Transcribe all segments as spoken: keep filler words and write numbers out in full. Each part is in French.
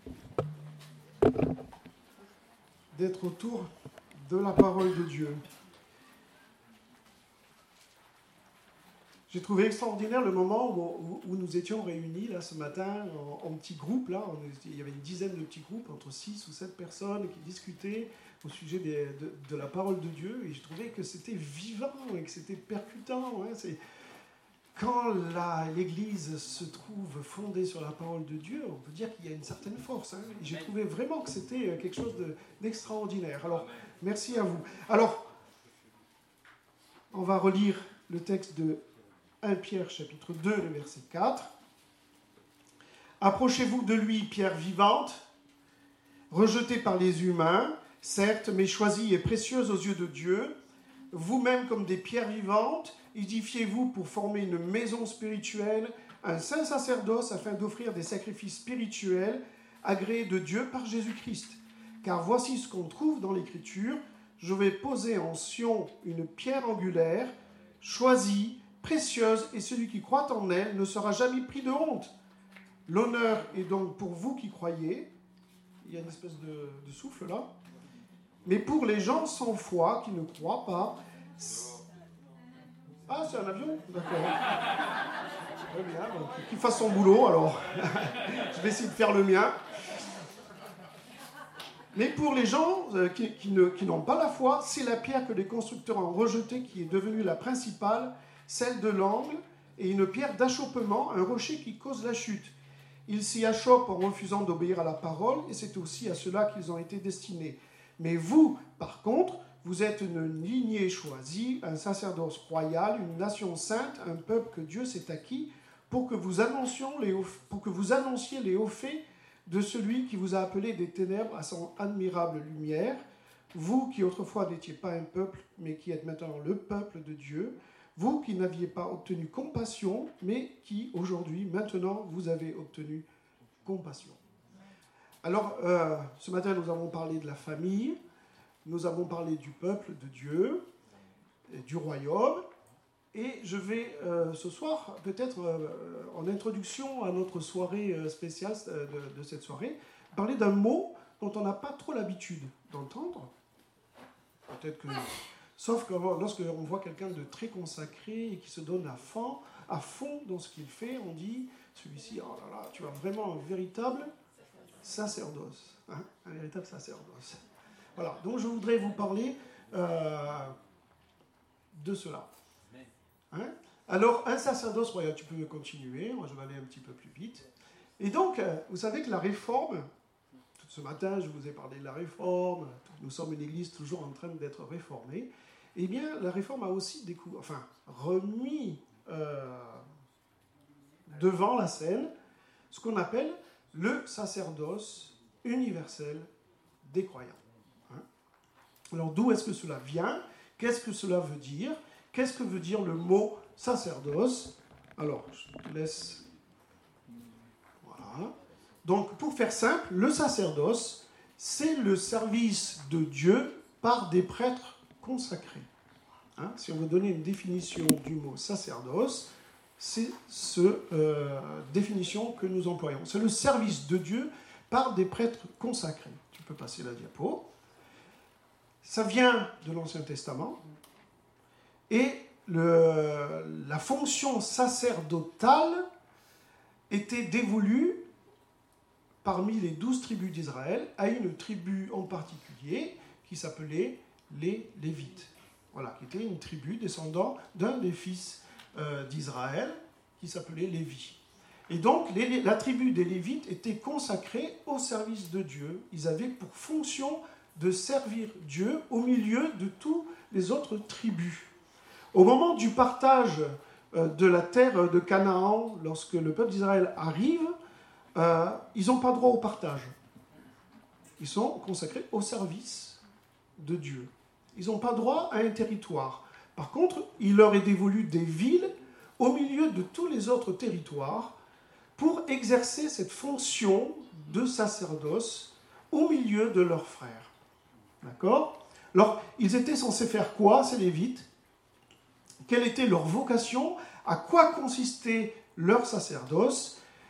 d'être autour de la parole de Dieu. J'ai trouvé extraordinaire le moment où, où, où nous étions réunis là ce matin en, en petits groupes. Là, on, il y avait une dizaine de petits groupes, entre six ou sept personnes qui discutaient au sujet des, de, de la parole de Dieu. Et j'ai trouvé que c'était vivant et que c'était percutant. Hein. C'est, quand la, l'Église se trouve fondée sur la parole de Dieu, on peut dire qu'il y a une certaine force. Hein. Et j'ai trouvé vraiment que c'était quelque chose de, d'extraordinaire. Alors, merci à vous. Alors, on va relire le texte de premier Pierre, chapitre deux, le verset quatre. « Approchez-vous de lui, pierre vivante, rejetée par les humains, certes, mais choisie et précieuse aux yeux de Dieu. Vous-même, comme des pierres vivantes, édifiez-vous pour former une maison spirituelle, un saint sacerdoce, afin d'offrir des sacrifices spirituels agréés de Dieu par Jésus-Christ. Car voici ce qu'on trouve dans l'Écriture. Je vais poser en Sion une pierre angulaire, choisie, précieuse, et celui qui croit en elle ne sera jamais pris de honte. L'honneur est donc pour vous qui croyez. » Il y a une espèce de, de souffle là. « Mais pour les gens sans foi, qui ne croient pas... » Ah, c'est un avion ? D'accord. Très bien, donc qu'il fasse son boulot, alors. Je vais essayer de faire le mien. Mais pour les gens euh, qui, qui, ne, qui n'ont pas la foi, c'est la pierre que les constructeurs ont rejetée qui est devenue la principale, celle de l'angle, et une pierre d'achoppement, un rocher qui cause la chute. Ils s'y achoppent en refusant d'obéir à la parole, et c'est aussi à cela qu'ils ont été destinés. Mais vous, par contre, vous êtes une lignée choisie, un sacerdoce royal, une nation sainte, un peuple que Dieu s'est acquis, pour que vous annoncions les hauts, pour que vous annonciez les hauts faits de celui qui vous a appelé des ténèbres à son admirable lumière, vous qui autrefois n'étiez pas un peuple, mais qui êtes maintenant le peuple de Dieu, vous qui n'aviez pas obtenu compassion, mais qui aujourd'hui, maintenant, vous avez obtenu compassion. Alors, euh, ce matin, nous avons parlé de la famille, nous avons parlé du peuple de Dieu, du royaume, et je vais euh, ce soir, peut-être euh, en introduction à notre soirée euh, spéciale euh, de, de cette soirée, parler d'un mot dont on n'a pas trop l'habitude d'entendre. Peut-être que... Sauf que lorsqu'on voit quelqu'un de très consacré et qui se donne à fond, à fond dans ce qu'il fait, on dit, celui-ci, oh là là, tu as vraiment un véritable sacerdoce. Hein, un véritable sacerdoce. Voilà, donc je voudrais vous parler euh, de cela. Hein? Alors, un sacerdoce royal, tu peux continuer, moi je vais aller un petit peu plus vite. Et donc, vous savez que la réforme, ce matin je vous ai parlé de la réforme, nous sommes une église toujours en train d'être réformée, eh bien la réforme a aussi découvert, enfin, remis euh, devant la scène ce qu'on appelle le sacerdoce universel des croyants. Hein? Alors d'où est-ce que cela vient ? Qu'est-ce que cela veut dire ? Qu'est-ce que veut dire le mot sacerdoce ? Alors, je te laisse... Voilà. Donc, pour faire simple, le sacerdoce, c'est le service de Dieu par des prêtres consacrés. Hein ? Si on veut donner une définition du mot sacerdoce, c'est cette euh, définition que nous employons. C'est le service de Dieu par des prêtres consacrés. Tu peux passer la diapo. Ça vient de l'Ancien Testament. Et le, la fonction sacerdotale était dévolue parmi les douze tribus d'Israël à une tribu en particulier qui s'appelait les Lévites. Voilà, qui était une tribu descendant d'un des fils euh, d'Israël qui s'appelait Lévi. Et donc, les, la tribu des Lévites était consacrée au service de Dieu. Ils avaient pour fonction de servir Dieu au milieu de toutes les autres tribus. Au moment du partage euh, de la terre de Canaan, lorsque le peuple d'Israël arrive, euh, ils n'ont pas droit au partage. Ils sont consacrés au service de Dieu. Ils n'ont pas droit à un territoire. Par contre, il leur est dévolu des villes au milieu de tous les autres territoires pour exercer cette fonction de sacerdoce au milieu de leurs frères. D'accord ? Alors, ils étaient censés faire quoi, ces Lévites ? Quelle était leur vocation ? À quoi consistait leur sacerdoce ?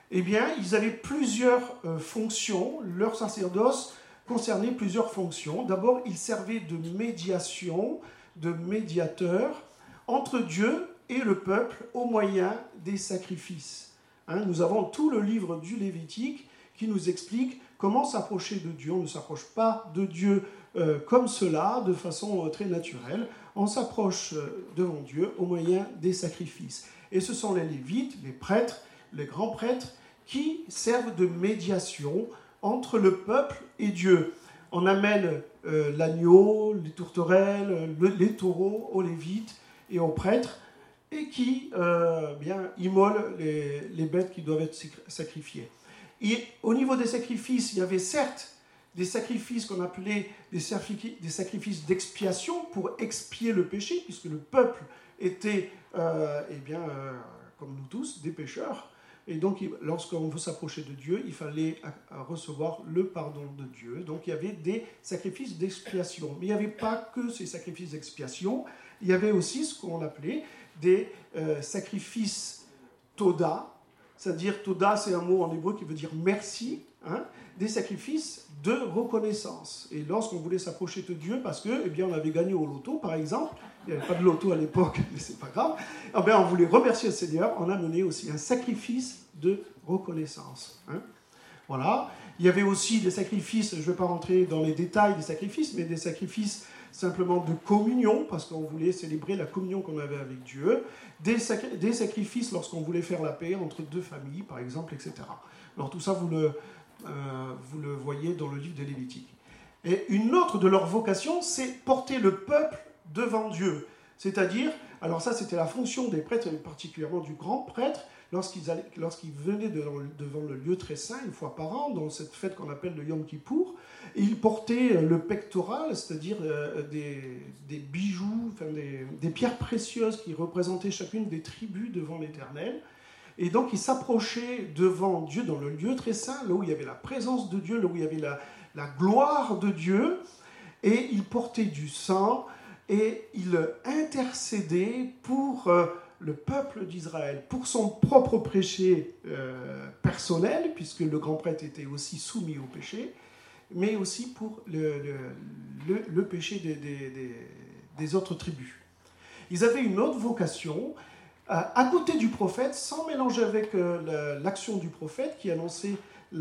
eh bien, ils avaient plusieurs euh, fonctions. Leur sacerdoce concernait plusieurs fonctions. D'abord, ils servaient de médiation, de médiateur entre Dieu et le peuple au moyen des sacrifices. Hein, nous avons tout le livre du Lévitique qui nous explique comment s'approcher de Dieu. On ne s'approche pas de Dieu euh, comme cela, de façon euh, très naturelle. On s'approche euh, devant Dieu au moyen des sacrifices. Et ce sont les Lévites, les prêtres, les grands prêtres, qui servent de médiation entre le peuple et Dieu. On amène euh, l'agneau, les tourterelles, le, les taureaux aux Lévites et aux prêtres, et qui euh, bien, immolent les, les bêtes qui doivent être sacrifiées. Et au niveau des sacrifices, il y avait certes des sacrifices qu'on appelait des sacrifices d'expiation pour expier le péché, puisque le peuple était, euh, eh bien, euh, comme nous tous, des pécheurs. Et donc, lorsqu'on veut s'approcher de Dieu, il fallait recevoir le pardon de Dieu. Donc, il y avait des sacrifices d'expiation. Mais il n'y avait pas que ces sacrifices d'expiation. Il y avait aussi ce qu'on appelait des euh, sacrifices toda. C'est-à-dire, toda, c'est un mot en hébreu qui veut dire merci. Hein, des sacrifices de reconnaissance. Et lorsqu'on voulait s'approcher de Dieu, parce que, eh bien, on avait gagné au loto, par exemple, il n'y avait pas de loto à l'époque, mais c'est pas grave, eh bien, on voulait remercier le Seigneur, on a mené aussi un sacrifice de reconnaissance. Hein. Voilà. Il y avait aussi des sacrifices, je ne vais pas rentrer dans les détails des sacrifices, mais des sacrifices simplement de communion, parce qu'on voulait célébrer la communion qu'on avait avec Dieu, des, sac- des sacrifices lorsqu'on voulait faire la paix entre deux familles, par exemple, et cetera. Alors tout ça, vous le, euh, vous le voyez dans le livre des Lévitiques. Et une autre de leurs vocations, c'est porter le peuple devant Dieu. C'est-à-dire, alors ça c'était la fonction des prêtres, et particulièrement du grand prêtre, lorsqu'ils, allaient, lorsqu'ils venaient de, devant le lieu très saint, une fois par an, dans cette fête qu'on appelle le Yom Kippour, et ils portaient le pectoral, c'est-à-dire euh, des, des bijoux, enfin des, des pierres précieuses qui représentaient chacune des tribus devant l'Éternel. Et donc ils s'approchaient devant Dieu dans le lieu très saint, là où il y avait la présence de Dieu, là où il y avait la, la gloire de Dieu, et ils portaient du sang, et il intercédait pour euh, le peuple d'Israël, pour son propre péché euh, personnel, puisque le grand prêtre était aussi soumis au péché, mais aussi pour le, le, le, le péché des, des, des, des autres tribus. Ils avaient une autre vocation, euh, à côté du prophète, sans mélanger avec euh, l'action du prophète qui annonçait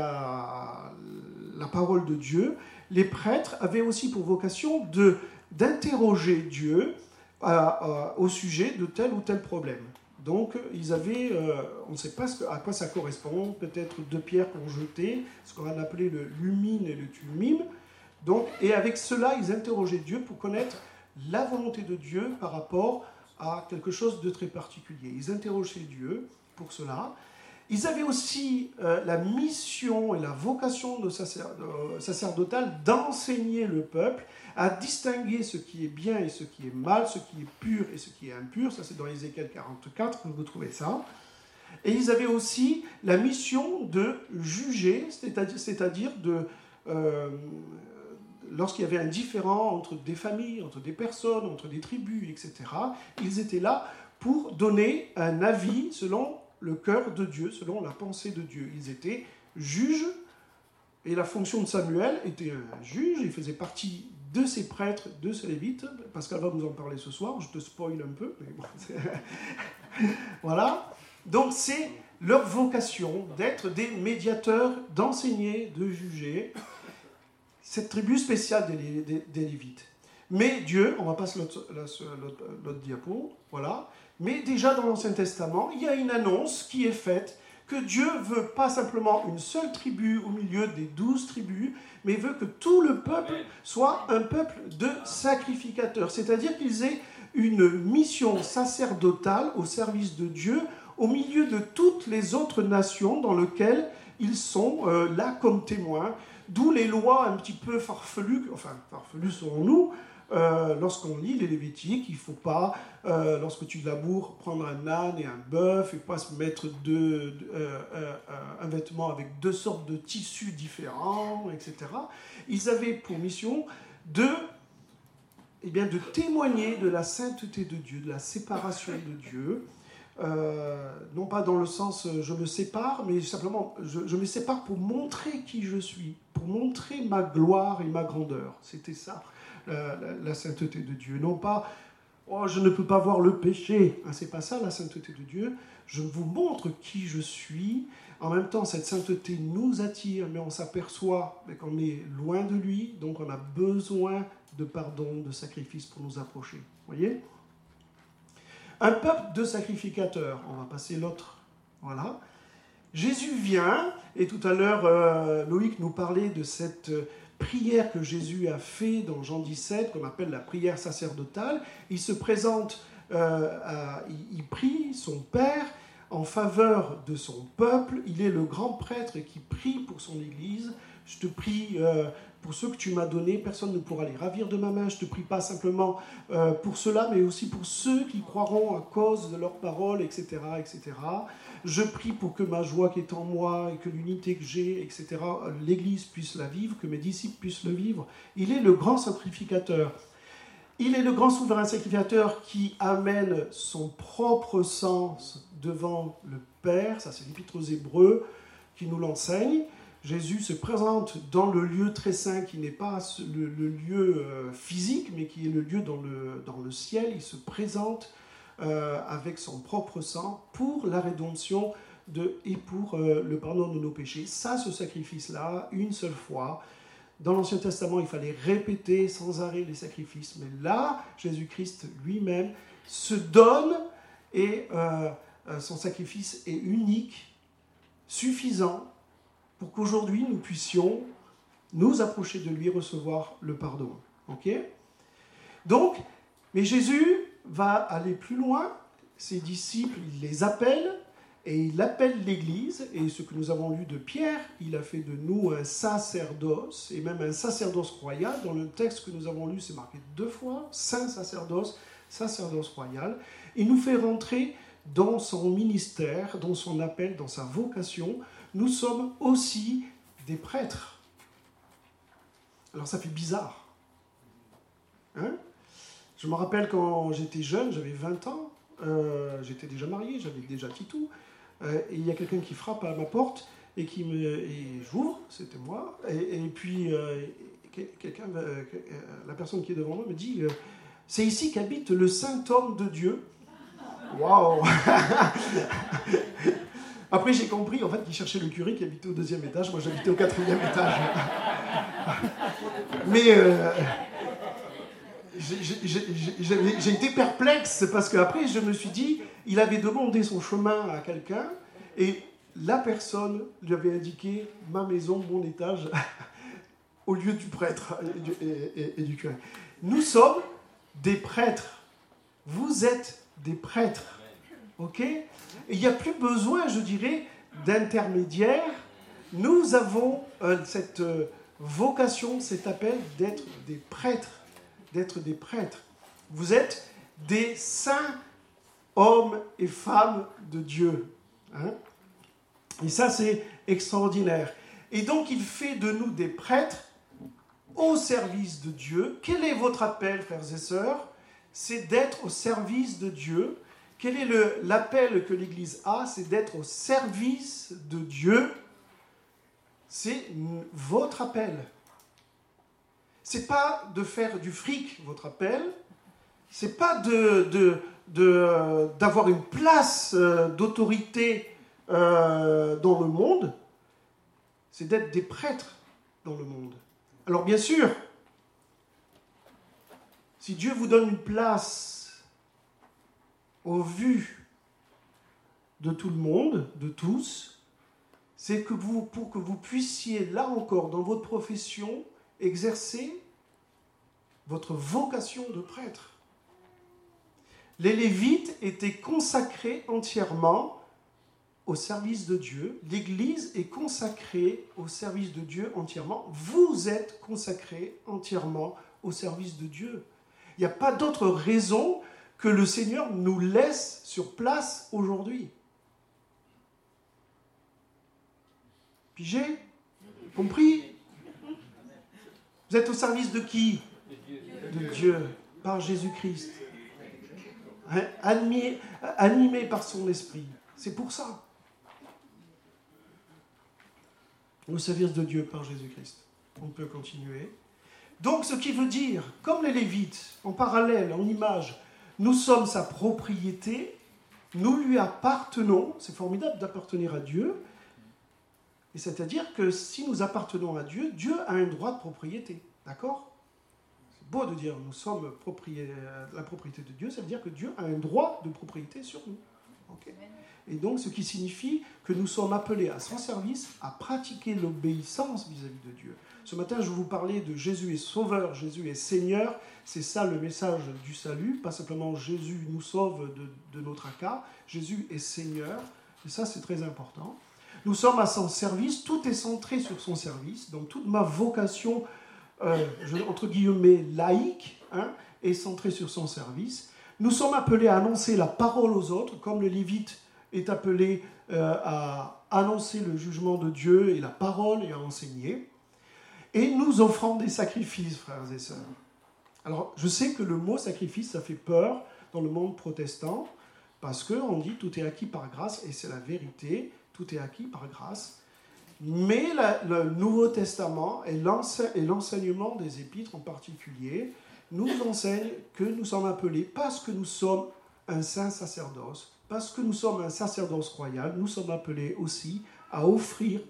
la, la parole de Dieu. Les prêtres avaient aussi pour vocation de d'interroger Dieu à, à, au sujet de tel ou tel problème. Donc, ils avaient, euh, on ne sait pas ce que, à quoi ça correspond, peut-être deux pierres qu'on jetait, ce qu'on a appelé le lumine et le tumime. Donc, et avec cela, ils interrogeaient Dieu pour connaître la volonté de Dieu par rapport à quelque chose de très particulier. Ils interrogeaient Dieu pour cela. Ils avaient aussi euh, la mission et la vocation de sacerdotale d'enseigner le peuple à distinguer ce qui est bien et ce qui est mal, ce qui est pur et ce qui est impur. Ça, c'est dans Ézéchiel quarante-quatre, vous trouvez ça. Et ils avaient aussi la mission de juger, c'est-à-dire, c'est-à-dire de, euh, lorsqu'il y avait un différend entre des familles, entre des personnes, entre des tribus, et cetera, ils étaient là pour donner un avis selon le cœur de Dieu, selon la pensée de Dieu. Ils étaient juges, et la fonction de Samuel était un juge, il faisait partie de ces prêtres, de ces lévites. Pascal va vous en parler ce soir, je te spoil un peu, mais bon, voilà. Donc c'est leur vocation d'être des médiateurs, d'enseigner, de juger, cette tribu spéciale des, des, des lévites. Mais Dieu, on va passer l'autre, l'autre, l'autre diapo, voilà. Mais déjà dans l'Ancien Testament, il y a une annonce qui est faite que Dieu veut pas simplement une seule tribu au milieu des douze tribus, mais veut que tout le peuple soit un peuple de sacrificateurs, c'est-à-dire qu'ils aient une mission sacerdotale au service de Dieu au milieu de toutes les autres nations dans lesquelles ils sont euh, là comme témoins, d'où les lois un petit peu farfelues, enfin farfelues selon nous. Euh, lorsqu'on lit les Lévitiques, il ne faut pas, euh, lorsque tu laboures, prendre un âne et un bœuf, et pas se mettre deux, euh, euh, un vêtement avec deux sortes de tissus différents, et cetera. Ils avaient pour mission de, eh bien, de témoigner de la sainteté de Dieu, de la séparation de Dieu, euh, non pas dans le sens euh, je me sépare, mais simplement je, je me sépare pour montrer qui je suis, pour montrer ma gloire et ma grandeur. C'était ça, euh, la, la sainteté de Dieu. Non pas oh, je ne peux pas voir le péché. Hein, c'est pas ça la sainteté de Dieu. Je vous montre qui je suis. En même temps, cette sainteté nous attire, mais on s'aperçoit qu'on est loin de lui, donc on a besoin de pardon, de sacrifice pour nous approcher. Vous voyez ? Un peuple de sacrificateurs. On va passer l'autre. Voilà. Jésus vient, et tout à l'heure, euh, Loïc nous parlait de cette prière que Jésus a fait dans Jean dix-sept, qu'on appelle la prière sacerdotale. Il se présente, euh, à, il, il prie son Père en faveur de son peuple. Il est le grand prêtre qui prie pour son Église. Je te prie euh, pour ceux que tu m'as donnés, personne ne pourra les ravir de ma main. Je ne te prie pas simplement euh, pour cela, mais aussi pour ceux qui croiront à cause de leurs paroles, et cetera, et cetera. Je prie pour que ma joie qui est en moi et que l'unité que j'ai, et cetera, l'Église puisse la vivre, que mes disciples puissent le vivre. Il est le grand sacrificateur. Il est le grand souverain sacrificateur qui amène son propre sang devant le Père. Ça, c'est l'Épître aux Hébreux qui nous l'enseigne. Jésus se présente dans le lieu très saint qui n'est pas le, le lieu euh, physique, mais qui est le lieu dans le, dans le ciel. Il se présente euh, avec son propre sang pour la rédemption de, et pour euh, le pardon de nos péchés. Ça, ce sacrifice-là, une seule fois. Dans l'Ancien Testament, il fallait répéter sans arrêt les sacrifices. Mais là, Jésus-Christ lui-même se donne et euh, son sacrifice est unique, suffisant, pour qu'aujourd'hui nous puissions nous approcher de lui, recevoir le pardon. Ok ? Donc, mais Jésus va aller plus loin. Ses disciples, il les appelle et il appelle l'Église. Et ce que nous avons lu de Pierre, il a fait de nous un sacerdoce et même un sacerdoce royal. Dans le texte que nous avons lu, c'est marqué deux fois, saint sacerdoce, sacerdoce royal. Il nous fait rentrer dans son ministère, dans son appel, dans sa vocation. Nous sommes aussi des prêtres. Alors ça fait bizarre. Hein ? Je me rappelle quand j'étais jeune, j'avais vingt ans, euh, j'étais déjà marié, j'avais déjà Titou, euh, et il y a quelqu'un qui frappe à ma porte, et qui me, et j'ouvre, c'était moi, et, et puis euh, quelqu'un, euh, la personne qui est devant moi me dit euh, « C'est ici qu'habite le saint homme de Dieu ». Waouh. Après, j'ai compris en fait qu'il cherchait le curé qui habitait au deuxième étage. Moi, j'habitais au quatrième étage. Mais euh, j'ai, j'ai, j'ai, j'ai été perplexe parce qu'après, je me suis dit, il avait demandé son chemin à quelqu'un et la personne lui avait indiqué ma maison, mon étage, au lieu du prêtre et du, et, et, et du curé. Nous sommes des prêtres. Vous êtes des prêtres. Ok ? Et il n'y a plus besoin, je dirais, d'intermédiaires. Nous avons euh, cette euh, vocation, cet appel d'être des prêtres. D'être des prêtres. Vous êtes des saints hommes et femmes de Dieu. Hein ? Et ça, c'est extraordinaire. Et donc, il fait de nous des prêtres au service de Dieu. Quel est votre appel, frères et sœurs ? C'est d'être au service de Dieu. Quel est le, l'appel que l'Église a ? C'est d'être au service de Dieu. C'est votre appel. Ce n'est pas de faire du fric, votre appel. Ce n'est pas de, de, de, euh, d'avoir une place euh, d'autorité euh, dans le monde. C'est d'être des prêtres dans le monde. Alors bien sûr, si Dieu vous donne une place au vu de tout le monde, de tous, c'est que vous, pour que vous puissiez, là encore, dans votre profession, exercer votre vocation de prêtre. Les Lévites étaient consacrés entièrement au service de Dieu. L'Église est consacrée au service de Dieu entièrement. Vous êtes consacrés entièrement au service de Dieu. Il n'y a pas d'autre raison que le Seigneur nous laisse sur place aujourd'hui. Pigé ? Compris ? Vous êtes au service de qui ? De Dieu, par Jésus-Christ. hein, animé, animé par son esprit. C'est pour ça. Au service de Dieu par Jésus-Christ. On peut continuer. Donc, ce qui veut dire, comme les Lévites, en parallèle, en image, nous sommes sa propriété, nous lui appartenons, c'est formidable d'appartenir à Dieu, et c'est-à-dire que si nous appartenons à Dieu, Dieu a un droit de propriété, d'accord ? C'est beau de dire nous sommes proprié- la propriété de Dieu, ça veut dire que Dieu a un droit de propriété sur nous. Okay ? Et donc, ce qui signifie que nous sommes appelés à son service, à pratiquer l'obéissance vis-à-vis de Dieu. Ce matin, je vais vous parler de Jésus est sauveur, Jésus est Seigneur. C'est ça le message du salut. Pas simplement Jésus nous sauve de, de notre acas. Jésus est Seigneur. Et ça, c'est très important. Nous sommes à son service. Tout est centré sur son service. Donc, toute ma vocation, euh, je, entre guillemets, laïque, hein, est centrée sur son service. Nous sommes appelés à annoncer la parole aux autres, comme le Lévite est appelé euh, à annoncer le jugement de Dieu et la parole et à enseigner. Et nous offrons des sacrifices, frères et sœurs. Alors, je sais que le mot sacrifice, ça fait peur dans le monde protestant, parce qu'on dit tout est acquis par grâce, et c'est la vérité, tout est acquis par grâce. Mais la, le Nouveau Testament et, l'ense- et l'enseignement des Épîtres en particulier nous enseignent que nous sommes appelés, parce que nous sommes un saint sacerdoce, parce que nous sommes un sacerdoce royal, nous sommes appelés aussi à offrir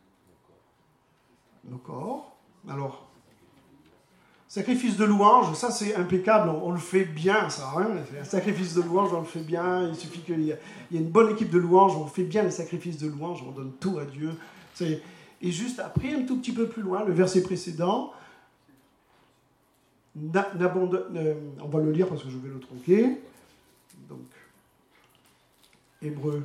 nos corps. Alors, sacrifice de louange, ça c'est impeccable, on, on le fait bien, ça. Hein, un sacrifice de louange, on le fait bien, il suffit qu'il y ait une bonne équipe de louange, on fait bien les sacrifices de louange, on donne tout à Dieu. C'est, et juste après, un tout petit peu plus loin, le verset précédent, euh, on va le lire parce que je vais le tronquer. Donc, Hébreu.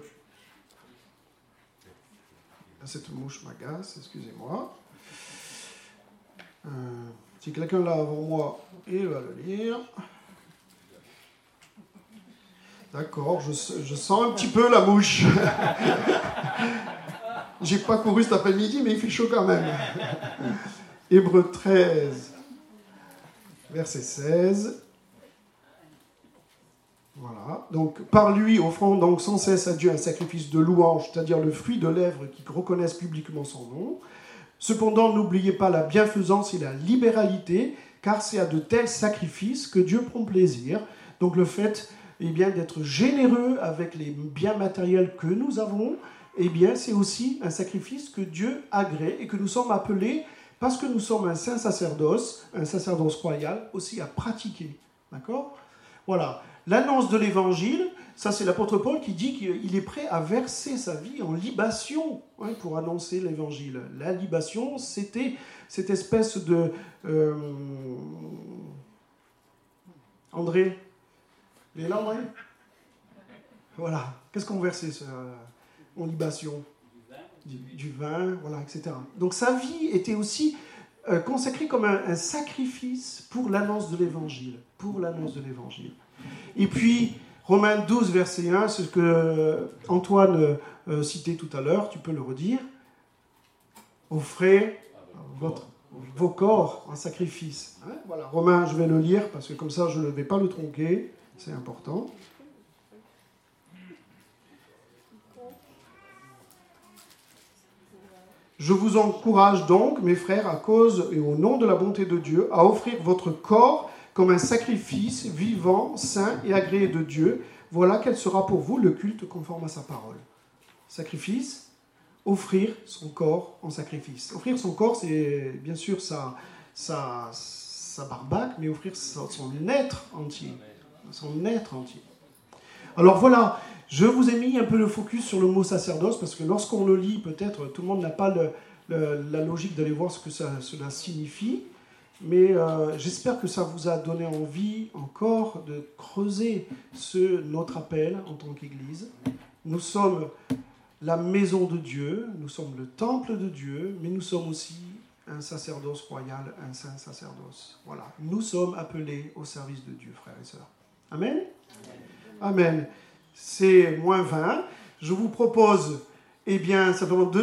Cette mouche m'agace, excusez-moi. Euh, si quelqu'un l'a avant moi, il va le lire. D'accord, je, je sens un petit peu la mouche. J'ai pas couru cet après-midi, mais il fait chaud quand même. Hébreu treize, verset seize. Voilà. Donc, par lui, offrant donc sans cesse à Dieu un sacrifice de louange, c'est-à-dire le fruit de lèvres qui reconnaissent publiquement son nom. Cependant, n'oubliez pas la bienfaisance et la libéralité, car c'est à de tels sacrifices que Dieu prend plaisir. Donc, le fait eh bien, d'être généreux avec les biens matériels que nous avons, eh bien, c'est aussi un sacrifice que Dieu agrée et que nous sommes appelés, parce que nous sommes un saint sacerdoce, un sacerdoce royal, aussi à pratiquer. D'accord ? Voilà. L'annonce de l'évangile, ça c'est l'apôtre Paul qui dit qu'il est prêt à verser sa vie en libation hein, pour annoncer l'évangile. La libation, c'était cette espèce de... Euh, André, il est là, André ? Voilà. Qu'est-ce qu'on versait ça, en libation ? Du, du vin, voilà, et cetera. Donc sa vie était aussi euh, consacrée comme un, un sacrifice pour l'annonce de l'évangile. Pour l'annonce de l'évangile. Et puis, Romains douze, verset un, c'est ce que Antoine euh, citait tout à l'heure, tu peux le redire. Offrez votre, vos corps en sacrifice. Hein, voilà, Romains, je vais le lire, parce que comme ça, je ne vais pas le tronquer, c'est important. Je vous encourage donc, mes frères, à cause et au nom de la bonté de Dieu, à offrir votre corps comme un sacrifice vivant, saint et agréé de Dieu. Voilà quel sera pour vous le culte conforme à sa parole. Sacrifice, offrir son corps en sacrifice. Offrir son corps, c'est bien sûr sa, sa, sa barbaque, mais offrir son être entier. Son être entier. Alors voilà, je vous ai mis un peu le focus sur le mot sacerdoce, parce que lorsqu'on le lit, peut-être tout le monde n'a pas le, le, la logique d'aller voir ce que ça, cela signifie. Mais euh, j'espère que ça vous a donné envie encore de creuser ce, notre appel en tant qu'Église. Nous sommes la maison de Dieu, nous sommes le temple de Dieu, mais nous sommes aussi un sacerdoce royal, un saint sacerdoce. Voilà, nous sommes appelés au service de Dieu, frères et sœurs. Amen ? Amen. C'est moins vingt. Je vous propose, eh bien, simplement deux